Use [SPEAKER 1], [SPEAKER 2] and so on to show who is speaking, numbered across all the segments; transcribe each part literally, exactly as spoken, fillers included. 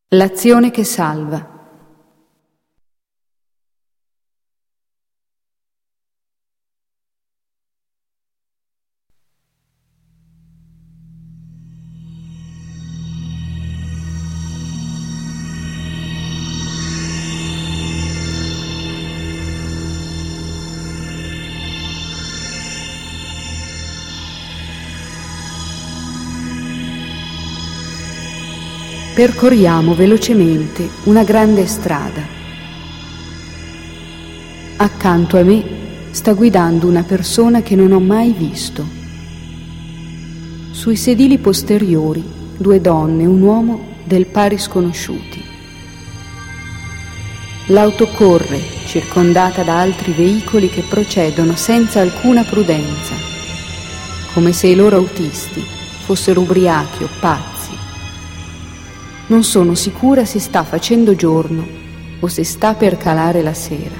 [SPEAKER 1] L'azione che salva. Percorriamo velocemente una grande strada. Accanto a me sta guidando una persona che non ho mai visto. Sui sedili posteriori due donne e un uomo del pari sconosciuti. L'auto corre, circondata da altri veicoli che procedono senza alcuna prudenza, come se i loro autisti fossero ubriachi o pazzi. Non sono sicura se sta facendo giorno o se sta per calare la sera.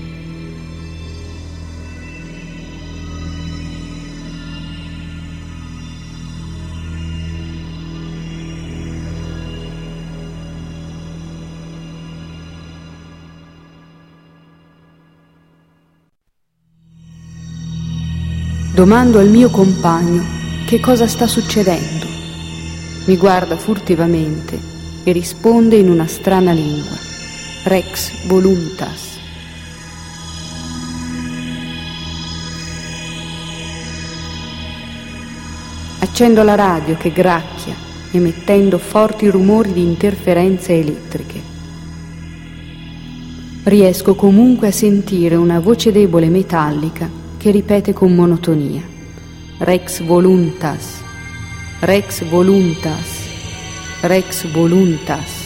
[SPEAKER 1] Domando al mio compagno che cosa sta succedendo. Mi guarda furtivamente e risponde in una strana lingua: Rex voluntas. Accendo la radio che gracchia, emettendo forti rumori di interferenze elettriche. Riesco comunque a sentire una voce debole metallica che ripete con monotonia: Rex voluntas. Rex voluntas, Rex voluntas.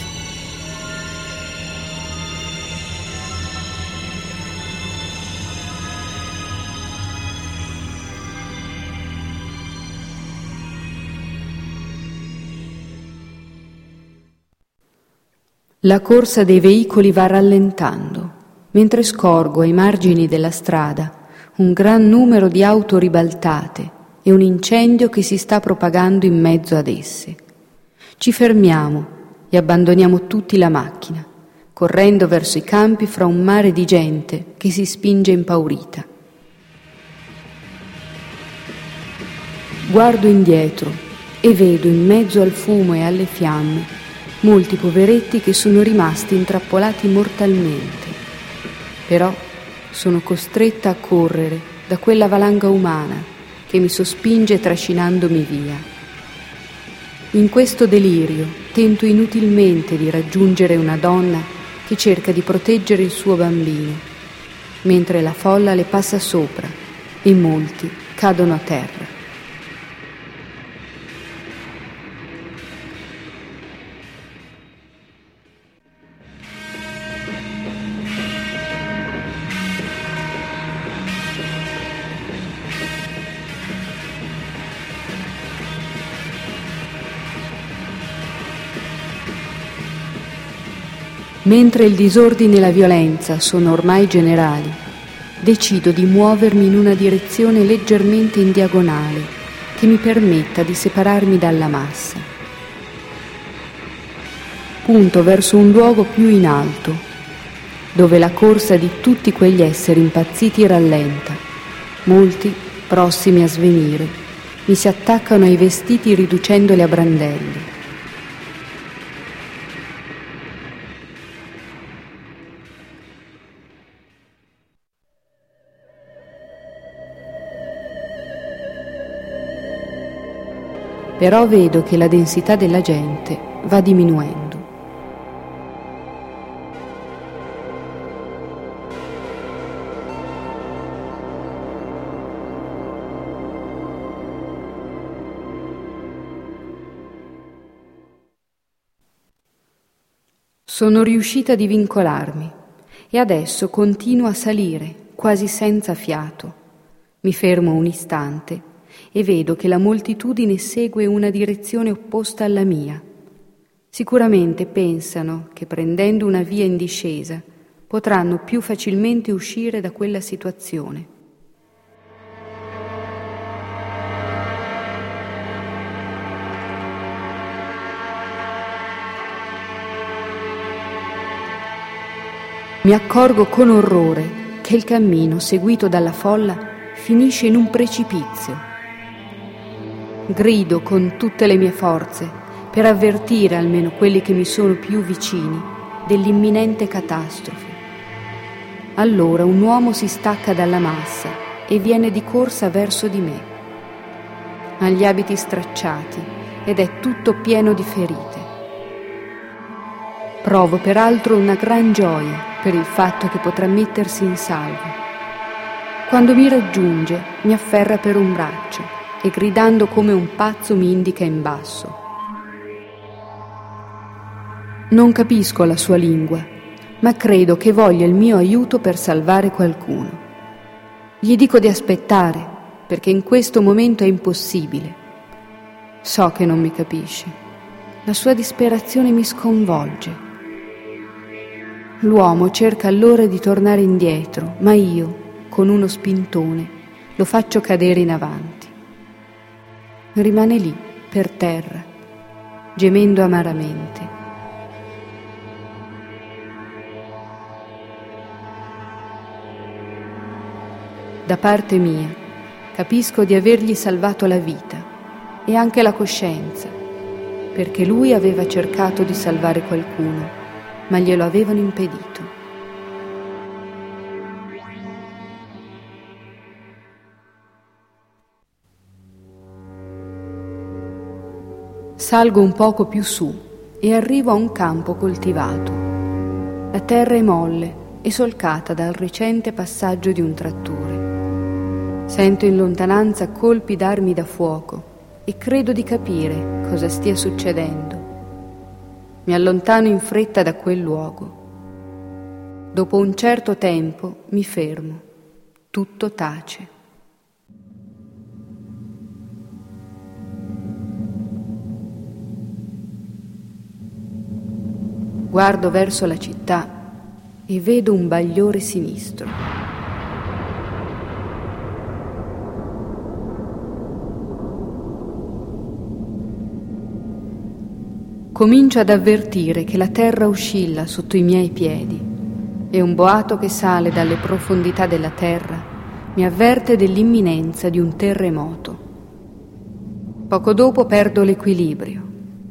[SPEAKER 1] La corsa dei veicoli va rallentando, mentre scorgo ai margini della strada un gran numero di auto ribaltate e un incendio che si sta propagando in mezzo ad esse. Ci fermiamo e abbandoniamo tutti la macchina, correndo verso i campi fra un mare di gente che si spinge impaurita. Guardo indietro e vedo in mezzo al fumo e alle fiamme molti poveretti che sono rimasti intrappolati mortalmente. Però sono costretta a correre da quella valanga umana che mi sospinge trascinandomi via. In questo delirio tento inutilmente di raggiungere una donna che cerca di proteggere il suo bambino, mentre la folla le passa sopra e molti cadono a terra. Mentre il disordine e la violenza sono ormai generali, decido di muovermi in una direzione leggermente in diagonale che mi permetta di separarmi dalla massa. Punto verso un luogo più in alto, dove la corsa di tutti quegli esseri impazziti rallenta. Molti, prossimi a svenire, mi si attaccano ai vestiti riducendoli a brandelli. Però vedo che la densità della gente va diminuendo. Sono riuscita a divincolarmi e adesso continuo a salire, quasi senza fiato. Mi fermo un istante e vedo che la moltitudine segue una direzione opposta alla mia. Sicuramente pensano che prendendo una via in discesa potranno più facilmente uscire da quella situazione. Mi accorgo con orrore che il cammino seguito dalla folla finisce in un precipizio. Grido con tutte le mie forze per avvertire almeno quelli che mi sono più vicini dell'imminente catastrofe. Allora un uomo si stacca dalla massa e viene di corsa verso di me. Ha gli abiti stracciati ed è tutto pieno di ferite. Provo peraltro una gran gioia per il fatto che potrà mettersi in salvo. Quando mi raggiunge, mi afferra per un braccio e gridando come un pazzo mi indica in basso. Non capisco la sua lingua, ma credo che voglia il mio aiuto per salvare qualcuno. Gli dico di aspettare, perché in questo momento è impossibile. So che non mi capisce. La sua disperazione mi sconvolge. L'uomo cerca allora di tornare indietro, ma io, con uno spintone, lo faccio cadere in avanti. Rimane lì, per terra, gemendo amaramente. Da parte mia, capisco di avergli salvato la vita e anche la coscienza, perché lui aveva cercato di salvare qualcuno, ma glielo avevano impedito. Salgo un poco più su e arrivo a un campo coltivato. La terra è molle e solcata dal recente passaggio di un trattore. Sento in lontananza colpi d'armi da fuoco e credo di capire cosa stia succedendo. Mi allontano in fretta da quel luogo. Dopo un certo tempo mi fermo. Tutto tace. Guardo verso la città e vedo un bagliore sinistro. Comincio ad avvertire che la terra oscilla sotto i miei piedi e un boato che sale dalle profondità della terra mi avverte dell'imminenza di un terremoto. Poco dopo perdo l'equilibrio.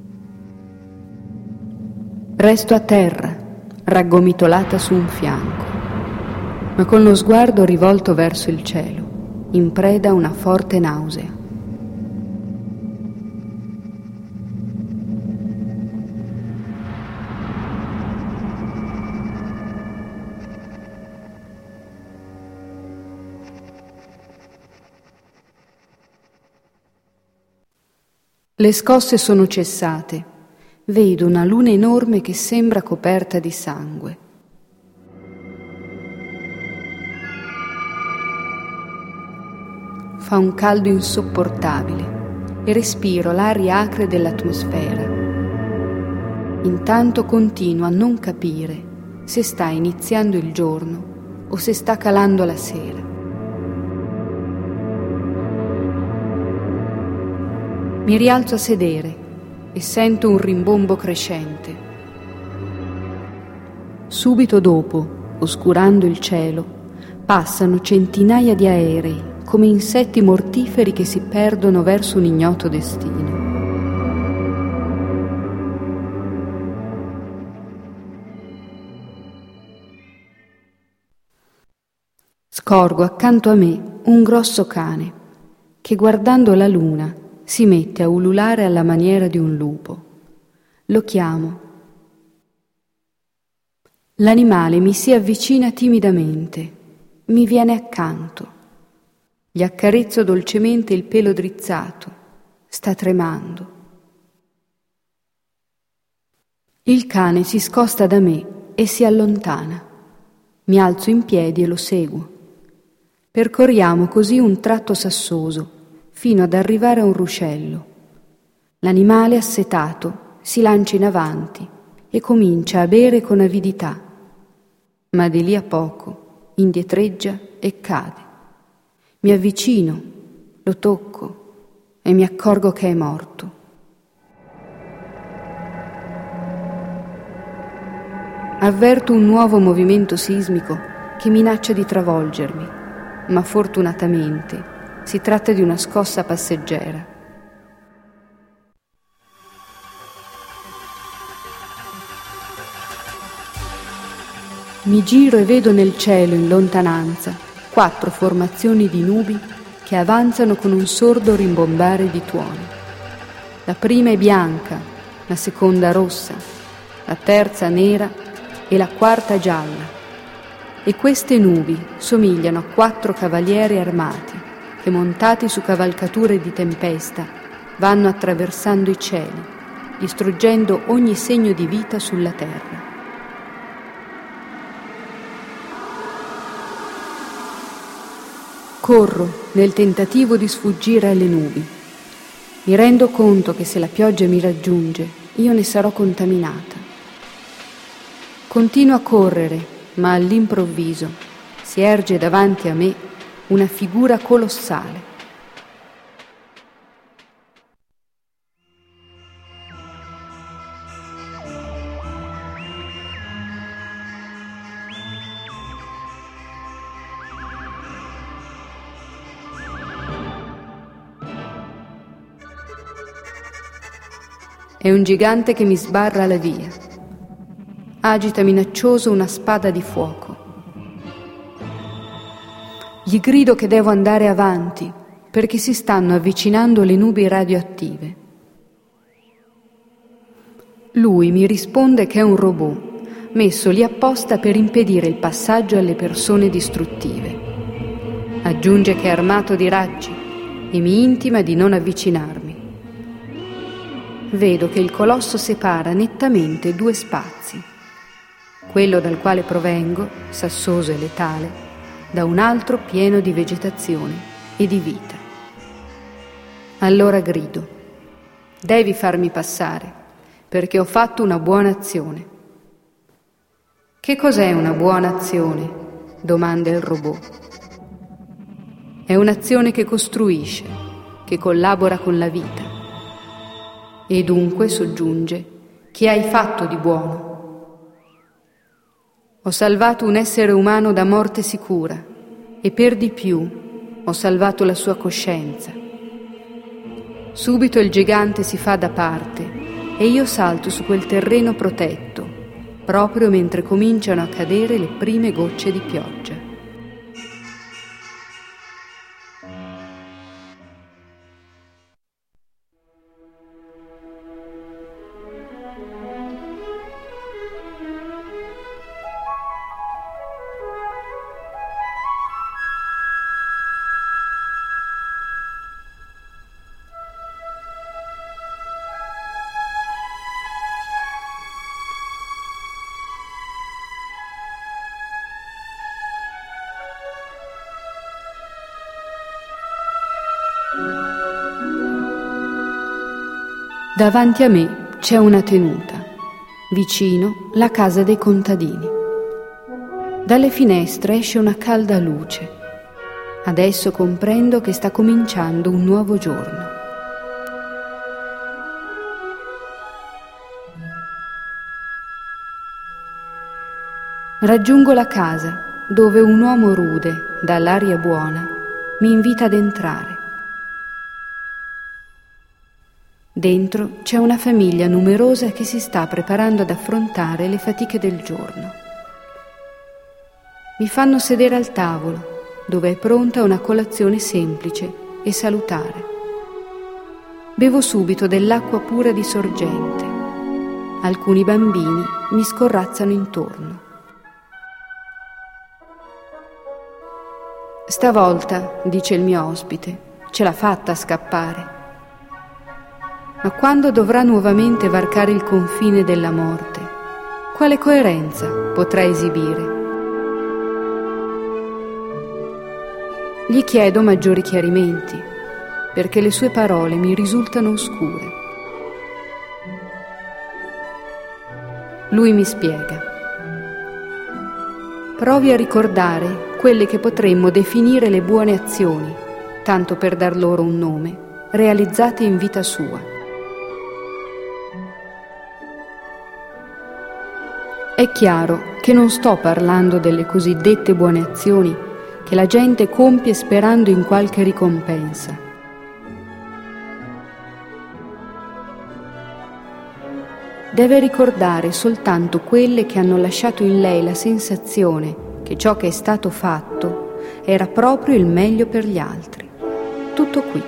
[SPEAKER 1] Resto a terra, raggomitolata su un fianco, ma con lo sguardo rivolto verso il cielo, in preda a una forte nausea. Le scosse sono cessate. Vedo una luna enorme che sembra coperta di sangue. Fa un caldo insopportabile e respiro l'aria acre dell'atmosfera. Intanto continuo a non capire se sta iniziando il giorno o se sta calando la sera. Mi rialzo a sedere e sento un rimbombo crescente. Subito dopo, oscurando il cielo, passano centinaia di aerei come insetti mortiferi che si perdono verso un ignoto destino. Scorgo accanto a me un grosso cane che, guardando la luna, si mette a ululare alla maniera di un lupo. Lo chiamo. L'animale mi si avvicina timidamente, mi viene accanto. Gli accarezzo dolcemente il pelo drizzato, sta tremando. Il cane si scosta da me e si allontana. Mi alzo in piedi e lo seguo. Percorriamo così un tratto sassoso, fino ad arrivare a un ruscello. L'animale, assetato, si lancia in avanti e comincia a bere con avidità, ma di lì a poco indietreggia e cade. Mi avvicino, lo tocco e mi accorgo che è morto. avverto un nuovo movimento sismico che minaccia di travolgermi, ma fortunatamente si tratta di una scossa passeggera. Mi giro e vedo nel cielo in lontananza quattro formazioni di nubi che avanzano con un sordo rimbombare di tuoni. La prima è bianca, la seconda rossa, la terza nera e la quarta gialla. E queste nubi somigliano a quattro cavalieri armati che, montati su cavalcature di tempesta, vanno attraversando i cieli, distruggendo ogni segno di vita sulla terra. Corro nel tentativo di sfuggire alle nubi. Mi rendo conto che se la pioggia mi raggiunge, io ne sarò contaminata. Continuo a correre, ma all'improvviso si erge davanti a me una figura colossale. È un gigante che mi sbarra la via. Agita minaccioso una spada di fuoco. Gli grido che devo andare avanti perché si stanno avvicinando le nubi radioattive. Lui mi risponde che è un robot messo lì apposta per impedire il passaggio alle persone distruttive. Aggiunge che è armato di raggi e mi intima di non avvicinarmi. Vedo che il colosso separa nettamente due spazi, quello dal quale provengo, sassoso e letale, da un altro pieno di vegetazione e di vita. Allora grido: devi farmi passare, perché ho fatto una buona azione. Che cos'è una buona azione? Domanda il robot. È un'azione che costruisce, che collabora con la vita. E dunque, soggiunge, che hai fatto di buono? Ho salvato un essere umano da morte sicura e per di più ho salvato la sua coscienza. Subito il gigante si fa da parte e io salto su quel terreno protetto, proprio mentre cominciano a cadere le prime gocce di pioggia. Davanti a me c'è una tenuta, vicino la casa dei contadini. Dalle finestre esce una calda luce. Adesso comprendo che sta cominciando un nuovo giorno. Raggiungo la casa, dove un uomo rude, dall'aria buona, mi invita ad entrare. Dentro c'è una famiglia numerosa che si sta preparando ad affrontare le fatiche del giorno. Mi fanno sedere al tavolo, dove è pronta una colazione semplice e salutare. Bevo subito dell'acqua pura di sorgente. Alcuni bambini mi scorrazzano intorno. Stavolta, dice il mio ospite, ce l'ha fatta a scappare. Ma quando dovrà nuovamente varcare il confine della morte, quale coerenza potrà esibire? Gli chiedo maggiori chiarimenti, perché le sue parole mi risultano oscure. Lui mi spiega: provi a ricordare quelle che potremmo definire le buone azioni, tanto per dar loro un nome, realizzate in vita sua. È chiaro che non sto parlando delle cosiddette buone azioni che la gente compie sperando in qualche ricompensa. Deve ricordare soltanto quelle che hanno lasciato in lei la sensazione che ciò che è stato fatto era proprio il meglio per gli altri. Tutto qui.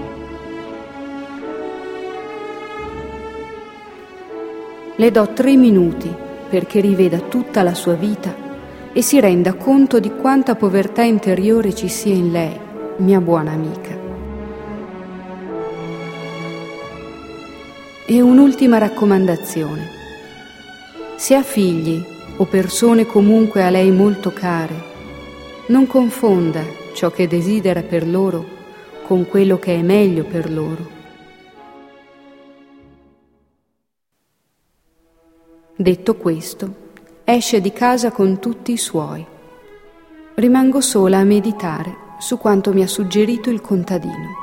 [SPEAKER 1] Le do tre minuti perché riveda tutta la sua vita e si renda conto di quanta povertà interiore ci sia in lei, mia buona amica. E un'ultima raccomandazione. Se ha figli o persone comunque a lei molto care, non confonda ciò che desidera per loro con quello che è meglio per loro. Detto questo, esce di casa con tutti i suoi. Rimango sola a meditare su quanto mi ha suggerito il contadino.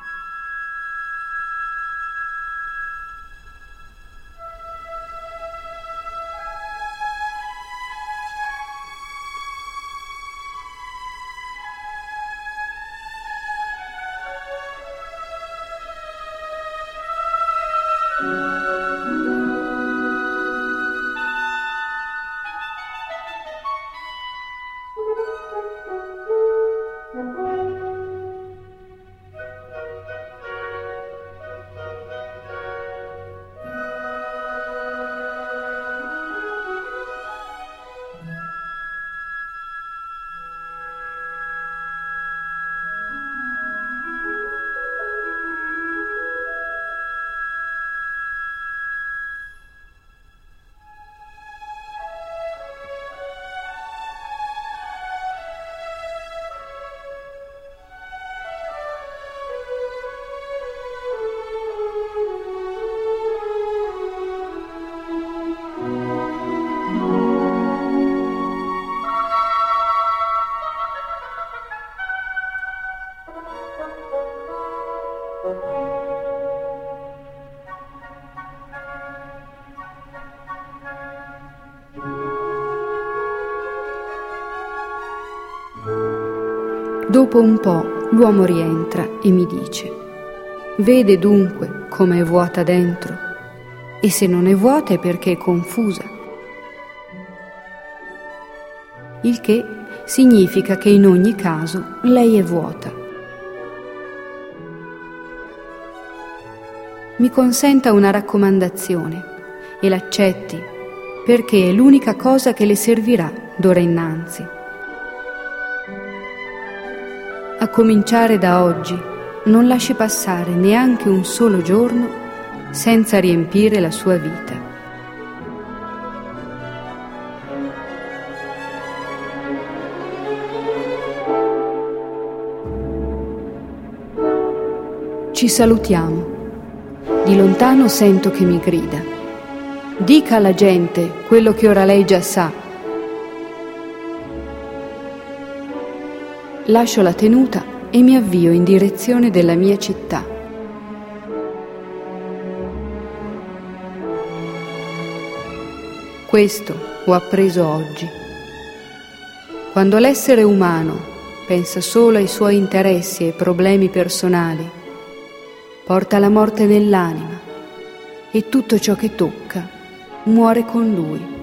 [SPEAKER 1] Dopo un po' l'uomo rientra e mi dice: vede dunque come è vuota dentro, e se non è vuota è perché è confusa. Il che significa che in ogni caso lei è vuota. Mi consenta una raccomandazione e l'accetti, perché è l'unica cosa che le servirà d'ora innanzi. A cominciare da oggi, non lasci passare neanche un solo giorno senza riempire la sua vita. Ci salutiamo. Di lontano sento che mi grida: dica alla gente quello che ora lei già sa. Lascio la tenuta e mi avvio in direzione della mia città. Questo ho appreso oggi. Quando l'essere umano pensa solo ai suoi interessi e problemi personali, porta la morte nell'anima e tutto ciò che tocca muore con lui.